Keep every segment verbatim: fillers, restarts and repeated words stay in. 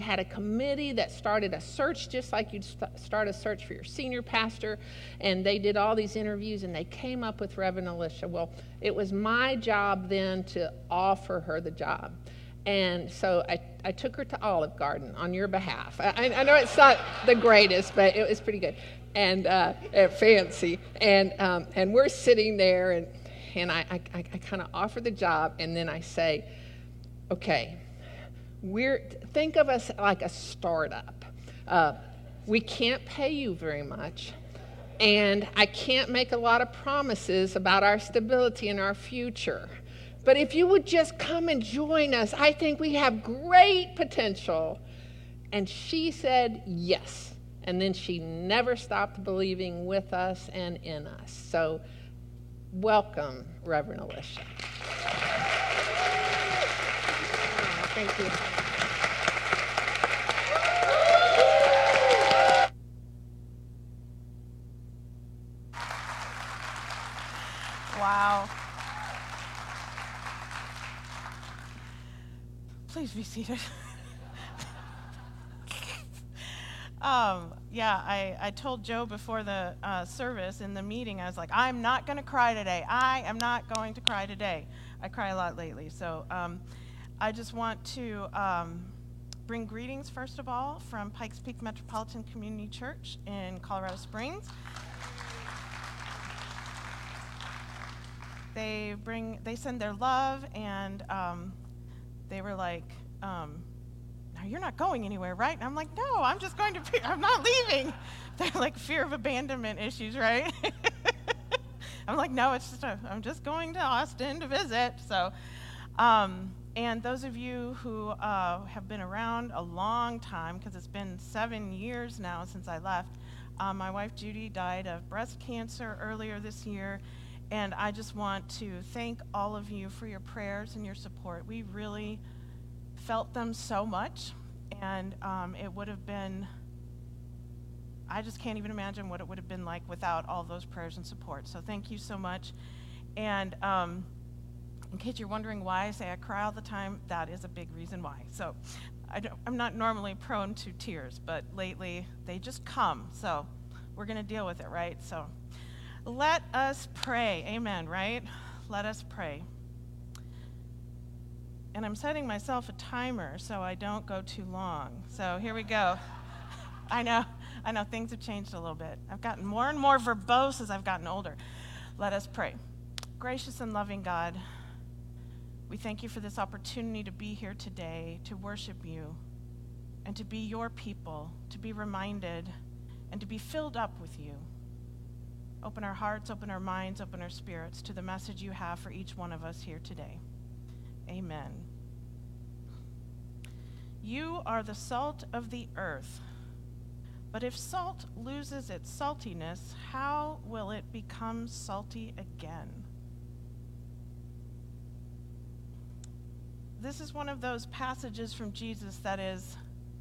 had a committee that started a search just like you'd st- start a search for your senior pastor, and they did all these interviews, and they came up with Reverend Alicia. Well, it was my job then to offer her the job. And so I, I took her to Olive Garden on your behalf. I, I know it's not the greatest, but it was pretty good and uh, fancy. And um, and we're sitting there, and and I, I, I kind of offer the job, and then I say, okay, we're think of us like a startup. Uh, we can't pay you very much, and I can't make a lot of promises about our stability and our future. But if you would just come and join us, I think we have great potential. And she said yes. And then she never stopped believing with us and in us. So welcome, Reverend Alicia. Oh, thank you. Wow. Please be seated. um, yeah, I, I told Joe before the uh, service in the meeting, I was like, I'm not going to cry today. I am not going to cry today. I cry a lot lately. So um, I just want to um, bring greetings, first of all, from Pikes Peak Metropolitan Community Church in Colorado Springs. They bring, they send their love, and um, they were like, um, "Now you're not going anywhere, right?" And I'm like, "No, I'm just going to. Be, I'm not leaving." They're like fear of abandonment issues, right? I'm like, "No, it's just a, I'm just going to Austin to visit." So, um, and those of you who uh, have been around a long time, because it's been seven years now since I left. Um, my wife Judy died of breast cancer earlier this year. And I just want to thank all of you for your prayers and your support. We really felt them so much, and um, it would have been, I just can't even imagine what it would have been like without all those prayers and support. So thank you so much. And um, in case you're wondering why I say I cry all the time, that is a big reason why. So I don't, I'm not normally prone to tears, but lately they just come. So we're going to deal with it, right? So. Let us pray. Amen, right? Let us pray. And I'm setting myself a timer so I don't go too long. So here we go. I know, I know things have changed a little bit. I've gotten more and more verbose as I've gotten older. Let us pray. Gracious and loving God, we thank you for this opportunity to be here today, to worship you, and to be your people, to be reminded, and to be filled up with you. Open our hearts, open our minds, open our spirits to the message you have for each one of us here today. Amen. You are the salt of the earth. But if salt loses its saltiness, how will it become salty again? This is one of those passages from Jesus that is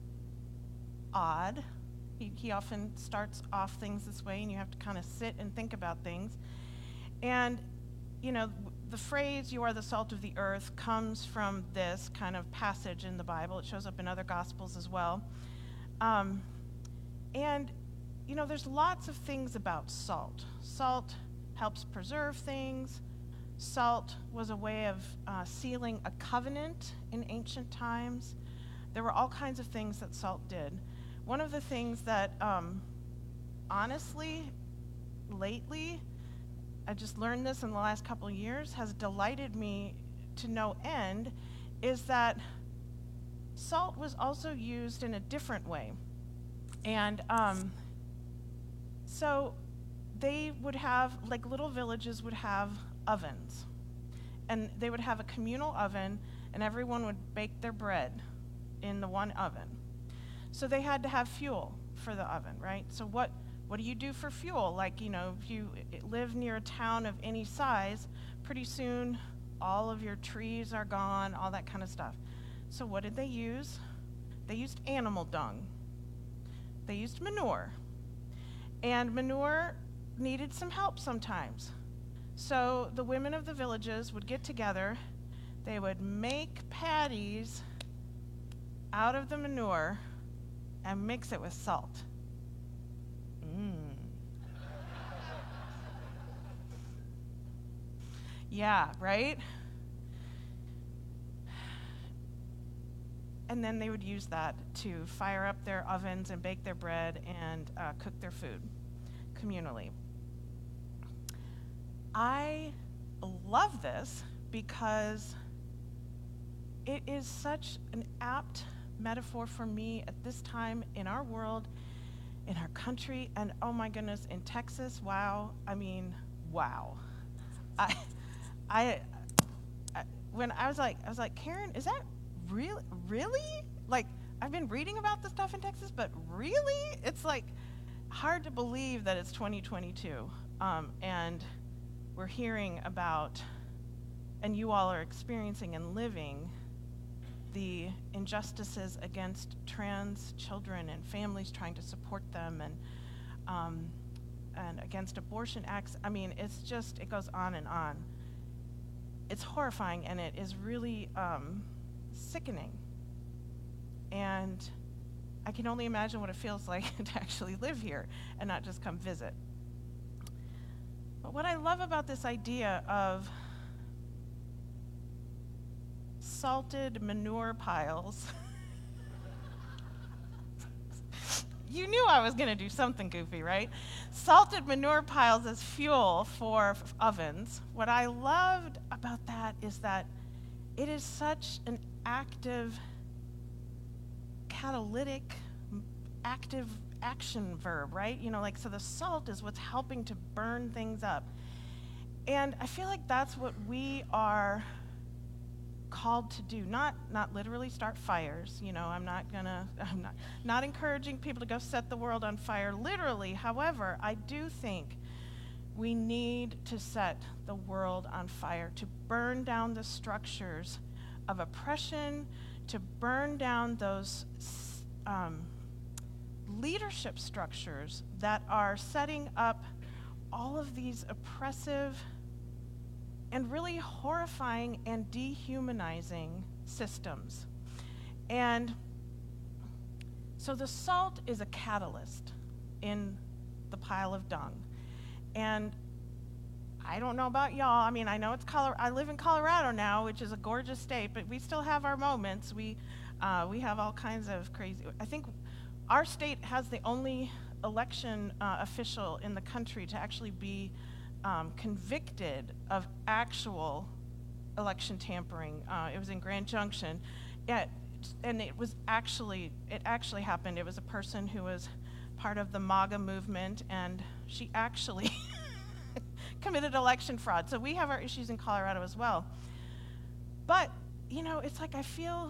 odd. He, he often starts off things this way, and you have to kind of sit and think about things. And, you know, the phrase, you are the salt of the earth, comes from this kind of passage in the Bible. It shows up in other Gospels as well. Um, and, you know, there's lots of things about salt. Salt helps preserve things. Salt was a way of uh, sealing a covenant in ancient times. There were all kinds of things that salt did. One of the things that, um, honestly, lately, I just learned this in the last couple of years, has delighted me to no end, is that salt was also used in a different way. And um, so they would have, like little villages would have ovens. And they would have a communal oven, and everyone would bake their bread in the one oven. So they had to have fuel for the oven, right? So what, what do you do for fuel? Like, you know, if you live near a town of any size, pretty soon all of your trees are gone, all that kind of stuff. So what did they use? They used animal dung. They used manure. And manure needed some help sometimes. So the women of the villages would get together. They would make patties out of the manure and mix it with salt. Mmm. Yeah, right? And then they would use that to fire up their ovens and bake their bread and uh, cook their food communally. I love this because it is such an apt metaphor for me at this time in our world, in our country, and oh my goodness, in Texas, wow. I mean, wow. I, I, I when I was like, I was like, Karen, is that real, really? Like, I've been reading about the stuff in Texas, but really? It's like hard to believe that it's twenty twenty-two, um, and we're hearing about, and you all are experiencing and living the injustices against trans children and families trying to support them, and um, and against abortion acts. I mean, it's just, it goes on and on. It's horrifying, and it is really um, sickening. And I can only imagine what it feels like to actually live here and not just come visit. But what I love about this idea of salted manure piles, you knew I was going to do something goofy, right? Salted manure piles as fuel for f- ovens. What I loved about that is that it is such an active, catalytic, active action verb, right? You know, like, so the salt is what's helping to burn things up. And I feel like that's what we are called to do. Not not literally start fires, you know, I'm not gonna, I'm not, not encouraging people to go set the world on fire literally. However, I do think we need to set the world on fire, to burn down the structures of oppression, to burn down those um, leadership structures that are setting up all of these oppressive and really horrifying and dehumanizing systems. And so the salt is a catalyst in the pile of dung. And I don't know about y'all. I mean, I know it's Colorado. I live in Colorado now, which is a gorgeous state, but we still have our moments. We uh, we have all kinds of crazy. I think our state has the only election uh, official in the country to actually be um, convicted of actual election tampering. Uh, it was in Grand Junction, yeah, and it was actually it actually happened. It was a person who was part of the MAGA movement, and she actually committed election fraud. So we have our issues in Colorado as well. But, you know, it's like I feel,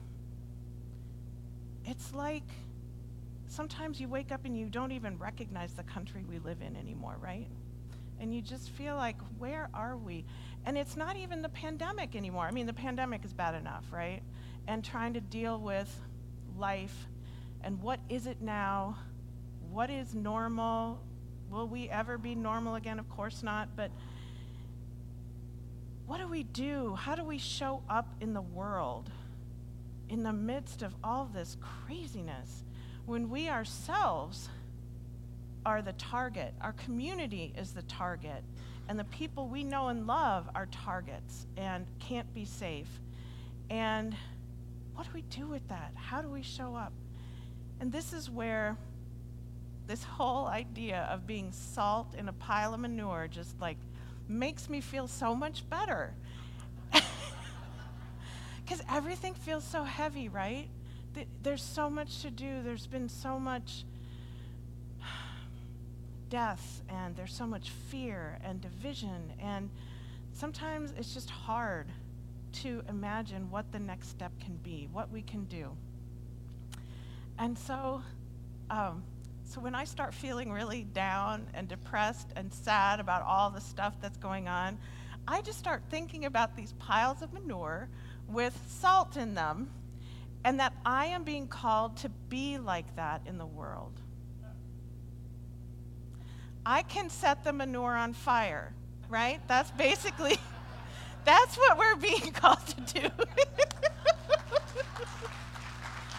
it's like sometimes you wake up and you don't even recognize the country we live in anymore, right? And you just feel like, where are we? And it's not even the pandemic anymore. I mean, the pandemic is bad enough, right? And trying to deal with life and what is it now? What is normal? Will we ever be normal again? Of course not. But what do we do? How do we show up in the world in the midst of all this craziness when we ourselves are the target? Our community is the target, and the people we know and love are targets and can't be safe. And what do we do with that? How do we show up? And this is where this whole idea of being salt in a pile of manure just like makes me feel so much better. Because everything feels so heavy, right? Th- there's so much to do. There's been so much death, and there's so much fear and division. And sometimes it's just hard to imagine what the next step can be, what we can do. And so, um, So when I start feeling really down and depressed and sad about all the stuff that's going on, I just start thinking about these piles of manure with salt in them, and that I am being called to be like that in the world. I can set the manure on fire, right? That's basically, that's what we're being called to do.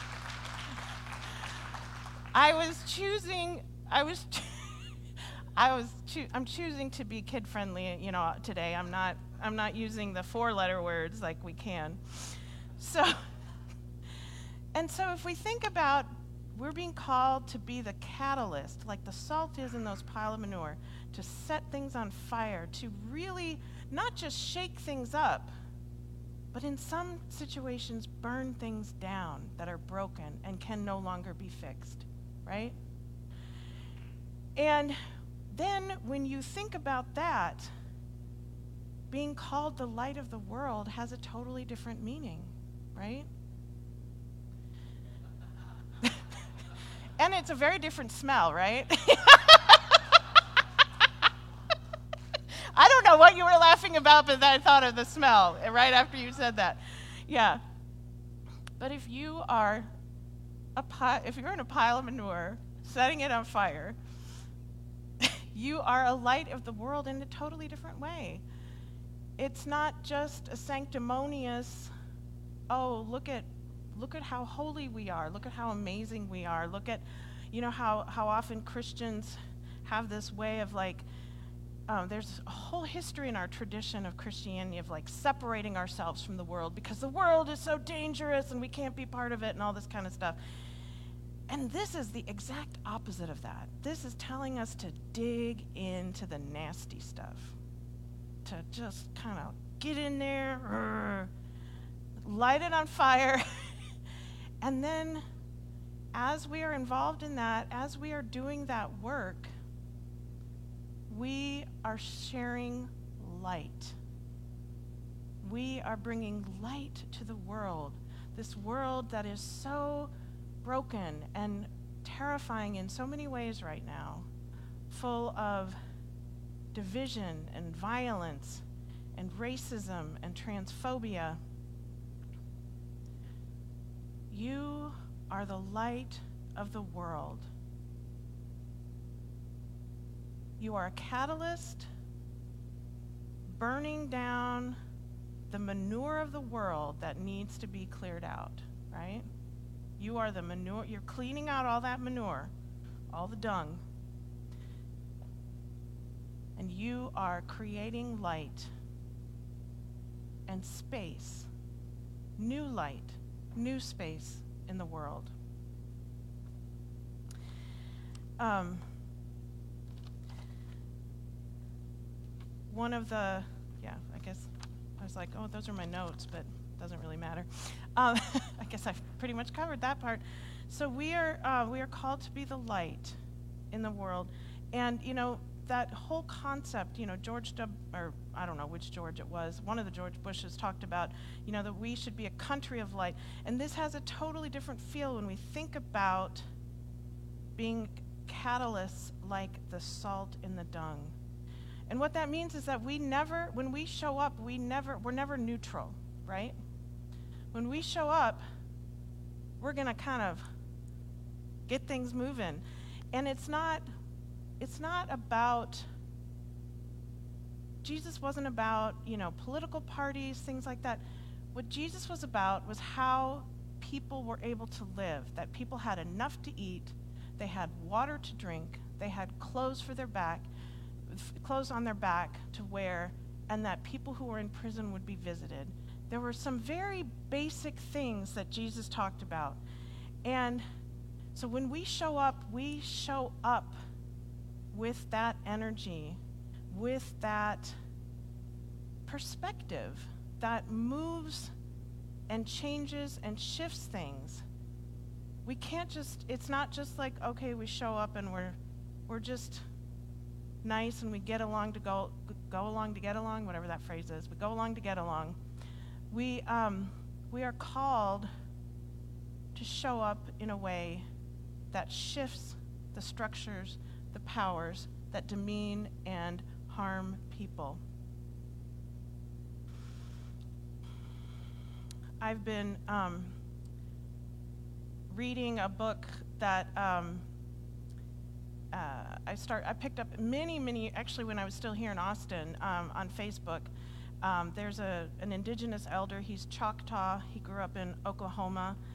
I was choosing, I was, I was, choo- I'm choosing to be kid friendly, you know, today. I'm not, I'm not using the four letter words like we can. So, and so if we think about, we're being called to be the catalyst, like the salt is in those pile of manure, to set things on fire, to really not just shake things up, but in some situations burn things down that are broken and can no longer be fixed, right? And then when you think about that, being called the light of the world has a totally different meaning, right? And it's a very different smell, right? I don't know what you were laughing about, but I thought of the smell right after you said that. Yeah. But if you are a pi- if you're in a pile of manure, setting it on fire, you are a light of the world in a totally different way. It's not just a sanctimonious, oh, look at look at how holy we are, look at how amazing we are, look at, you know, how, how often Christians have this way of like, um, there's a whole history in our tradition of Christianity of like separating ourselves from the world because the world is so dangerous and we can't be part of it and all this kind of stuff. And this is the exact opposite of that. This is telling us to dig into the nasty stuff, to just kind of get in there, light it on fire, and then as we are involved in that, as we are doing that work, we are sharing light. We are bringing light to the world, this world that is so broken and terrifying in so many ways right now, full of division and violence and racism and transphobia. You are the light of the world. You are a catalyst burning down the manure of the world that needs to be cleared out, right? You are the manure, you're cleaning out all that manure, all the dung. And you are creating light and space, new light, new space in the world. Um, one of the, yeah, I guess I was like, oh, those are my notes, but it doesn't really matter. Um, I guess I've pretty much covered that part. So we are uh, we are called to be the light in the world, and you know that whole concept. You know, George W. or I don't know which George it was. One of the George Bushes talked about, you know, that we should be a country of light, and this has a totally different feel when we think about being catalysts like the salt in the dung. And what that means is that we never, when we show up, we never, we're never neutral, right? When we show up, we're going to kind of get things moving. And it's not, it's not about, Jesus wasn't about, you know, political parties, things like that. What Jesus was about was how people were able to live, that people had enough to eat, they had water to drink, they had clothes for their back, clothes on their back to wear, and that people who were in prison would be visited. There were some very basic things that Jesus talked about. And so when we show up, we show up with that energy, with that perspective that moves and changes and shifts things. We can't just, it's not just like, okay, we show up and we're we're just nice and we get along to go go along to get along, whatever that phrase is. We go along to get along. We um, we are called to show up in a way that shifts the structures, the powers that demean and harm people. I've been um, reading a book that um, Uh, I start. I picked up many, many. Actually, when I was still here in Austin, um, on Facebook, um, there's a an indigenous elder. He's Choctaw. He grew up in Oklahoma,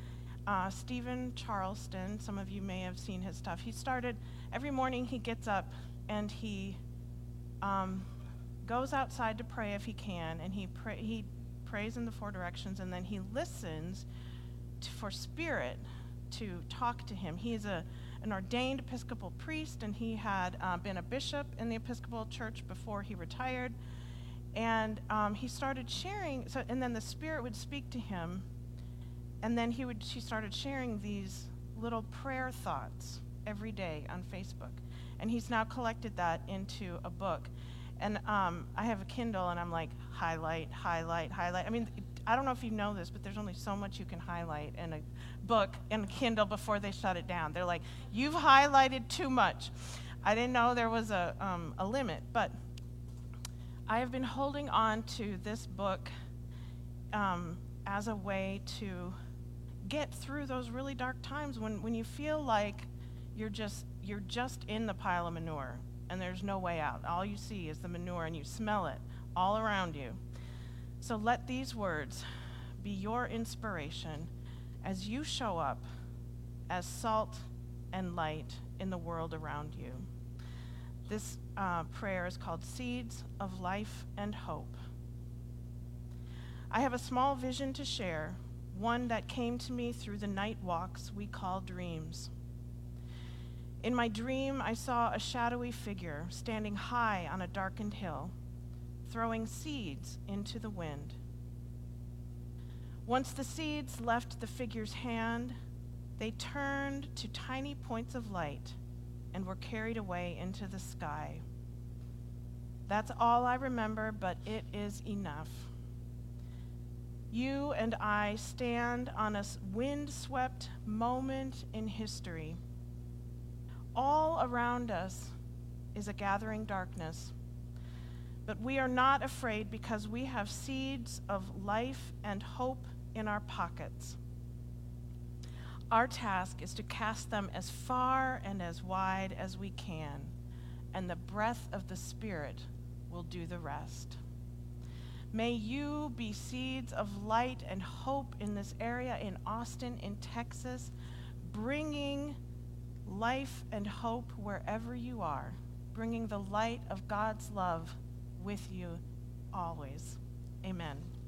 uh, Stephen Charleston. Some of you may have seen his stuff. He started, every morning he gets up and he um, goes outside to pray if he can, and he, pray, he prays in the four directions, and then he listens to, for Spirit to talk to him. He is a, an ordained Episcopal priest, and he had uh, been a bishop in the Episcopal Church before he retired. And um, he started sharing, so, and then the Spirit would speak to him, and then he would. She started sharing these little prayer thoughts every day on Facebook. And he's now collected that into a book. And um, I have a Kindle, and I'm like, highlight, highlight, highlight. I mean, I don't know if you know this, but there's only so much you can highlight in a book in a Kindle before they shut it down. They're like, you've highlighted too much. I didn't know there was a um, a limit, but I have been holding on to this book um, as a way to get through those really dark times when, when you feel like you're just you're just in the pile of manure and there's no way out. All you see is the manure and you smell it all around you. So let these words be your inspiration as you show up as salt and light in the world around you. This uh, prayer is called Seeds of Life and Hope. I have a small vision to share, one that came to me through the night walks we call dreams. In my dream, I saw a shadowy figure standing high on a darkened hill, throwing seeds into the wind. Once the seeds left the figure's hand, they turned to tiny points of light and were carried away into the sky. That's all I remember, but it is enough. You and I stand on a wind-swept moment in history. All around us is a gathering darkness, but we are not afraid because we have seeds of life and hope in our pockets. Our task is to cast them as far and as wide as we can, and the breath of the Spirit will do the rest. May you be seeds of light and hope in this area in Austin, in Texas, bringing life and hope wherever you are, bringing the light of God's love with you always. Amen.